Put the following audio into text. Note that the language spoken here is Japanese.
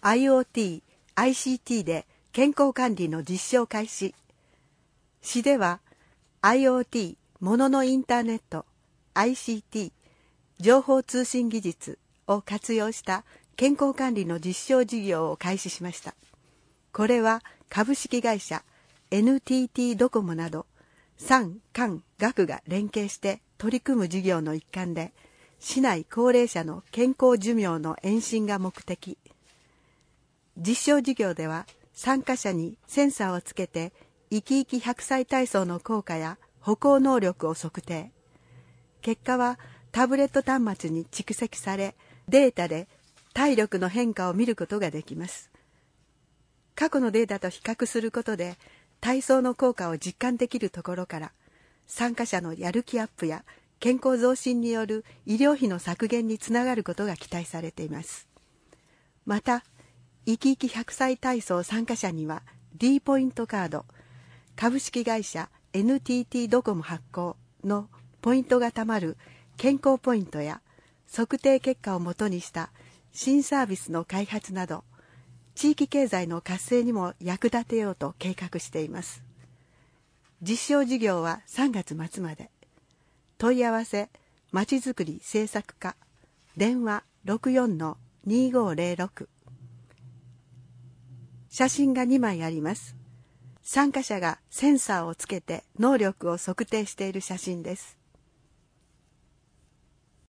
IoT、ICT で健康管理の実証開始。市では IoT、もののインターネット、ICT、情報通信技術を活用した健康管理の実証事業を開始しました。これは株式会社 NTT ドコモなど産官学が連携して取り組む事業の一環で、市内高齢者の健康寿命の延伸が目的。実証事業では参加者にセンサーをつけて生き生き100歳体操の効果や歩行能力を測定。結果はタブレット端末に蓄積され、データで体力の変化を見ることができます。過去のデータと比較することで体操の効果を実感できるところから、参加者のやる気アップや健康増進による医療費の削減につながることが期待されています。また、生き生き100歳体操参加者には D ポイントカード、株式会社 NTT ドコモ発行のポイントがたまる健康ポイントや測定結果をもとにした新サービスの開発など、地域経済の活性にも役立てようと計画しています。実証事業は3月末まで。問い合わせ、まちづくり政策課、電話 64-2506。写真が2枚あります。参加者がセンサーをつけて能力を測定している写真です。